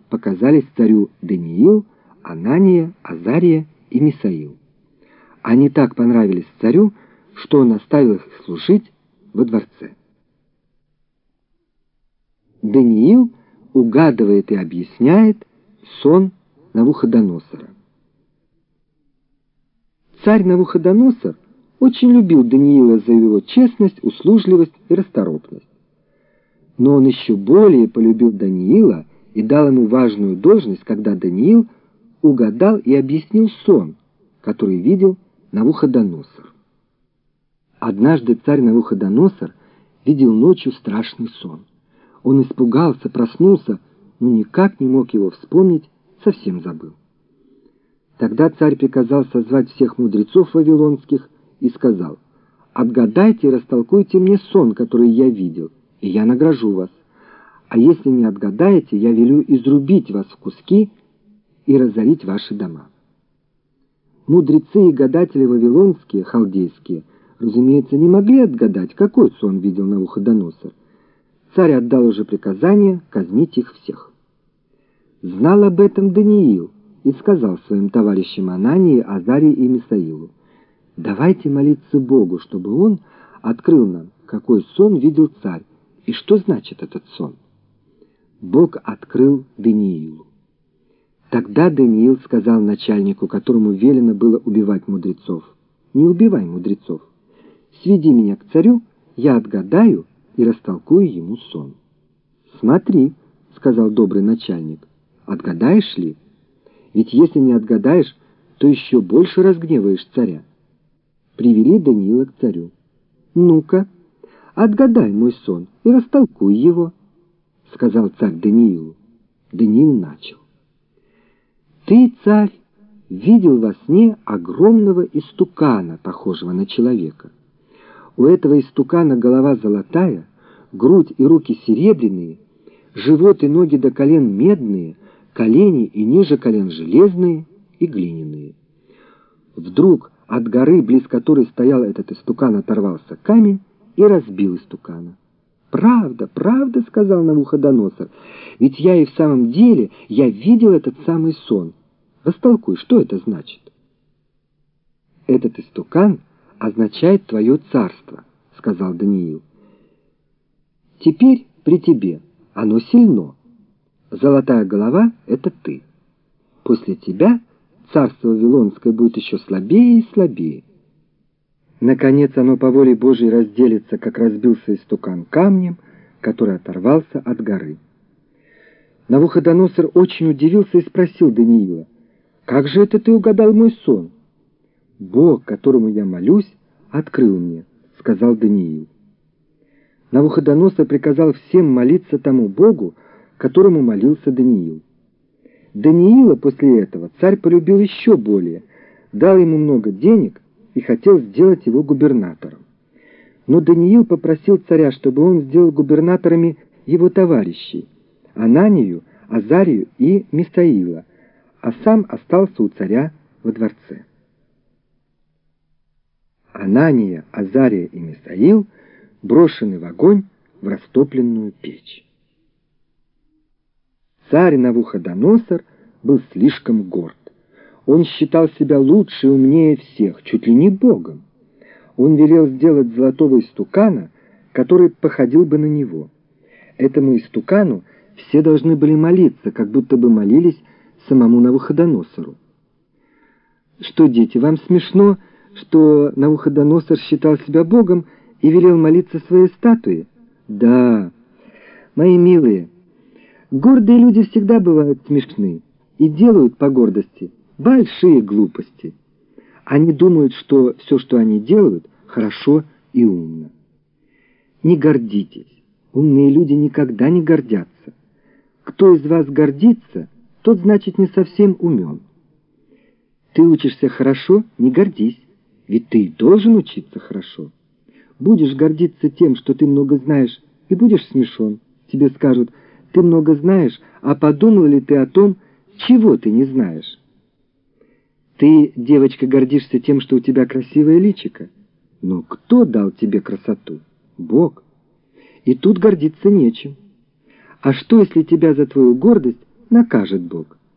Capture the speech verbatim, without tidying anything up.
показались царю Даниил, Анания, Азария и Мисаил. Они так понравились царю, что он оставил их служить во дворце. Даниил угадывает и объясняет сон Навуходоносора. Царь Навуходоносор очень любил Даниила за его честность, услужливость и расторопность. Но он еще более полюбил Даниила и дал ему важную должность, когда Даниил угадал и объяснил сон, который видел Навуходоносор. Однажды царь Навуходоносор видел ночью страшный сон. Он испугался, проснулся, но никак не мог его вспомнить, совсем забыл. Тогда царь приказал созвать всех мудрецов вавилонских и сказал: «Отгадайте и растолкуйте мне сон, который я видел, и я награжу вас. А если не отгадаете, я велю изрубить вас в куски и разорить ваши дома». Мудрецы и гадатели вавилонские, халдейские, разумеется, не могли отгадать, какой сон видел Навуходоносор. Царь отдал уже приказание казнить их всех. Знал об этом Даниил и сказал своим товарищам Анании, Азарии и Мисаилу: «Давайте молиться Богу, чтобы Он открыл нам, какой сон видел царь и что значит этот сон». Бог открыл Даниилу. Тогда Даниил сказал начальнику, которому велено было убивать мудрецов: «Не убивай мудрецов. Сведи меня к царю, я отгадаю и растолкую ему сон». «Смотри», — сказал добрый начальник, — «отгадаешь ли? Ведь если не отгадаешь, то еще больше разгневаешь царя». Привели Даниила к царю. «Ну-ка, отгадай мой сон и растолкуй его», — сказал царь Даниилу. Даниил начал: «Ты, царь, видел во сне огромного истукана, похожего на человека. У этого истукана голова золотая, грудь и руки серебряные, живот и ноги до колен медные, колени и ниже колен железные и глиняные. Вдруг от горы, близ которой стоял этот истукан, оторвался камень и разбил истукана». «Правда, правда, — сказал Навуходоносор, — ведь я и в самом деле, я видел этот самый сон. Растолкуй, что это значит?» «Этот истукан означает твое царство, — сказал Даниил. Теперь при тебе оно сильно. Золотая голова — это ты. После тебя царство Вавилонское будет еще слабее и слабее. Наконец оно по воле Божьей разделится, как разбился истукан камнем, который оторвался от горы». Навуходоносор очень удивился и спросил Даниила: «Как же это ты угадал мой сон?» «Бог, которому я молюсь, открыл мне», — сказал Даниил. Навуходоносор приказал всем молиться тому Богу, которому молился Даниил. Даниила после этого царь полюбил еще более, дал ему много денег и хотел сделать его губернатором. Но Даниил попросил царя, чтобы он сделал губернаторами его товарищей — Ананию, Азарию и Мисаила, а сам остался у царя во дворце. Анания, Азария и Мисаил брошены в огонь, в растопленную печь. Царь Навуходоносор был слишком горд. Он считал себя лучше и умнее всех, чуть ли не богом. Он велел сделать золотого истукана, который походил бы на него. Этому истукану все должны были молиться, как будто бы молились самому Навуходоносору. Что, дети, вам смешно, что Навуходоносор считал себя богом и велел молиться своей статуе? Да, мои милые, гордые люди всегда бывают смешны и делают по гордости большие глупости. Они думают, что все, что они делают, хорошо и умно. Не гордитесь. Умные люди никогда не гордятся. Кто из вас гордится, тот, значит, не совсем умен. Ты учишься хорошо, не гордись, ведь ты и должен учиться хорошо. Будешь гордиться тем, что ты много знаешь, и будешь смешон. Тебе скажут: ты много знаешь, а подумал ли ты о том, чего ты не знаешь? Ты, девочка, гордишься тем, что у тебя красивое личико. Но кто дал тебе красоту? Бог. И тут гордиться нечем. А что, если тебя за твою гордость накажет Бог.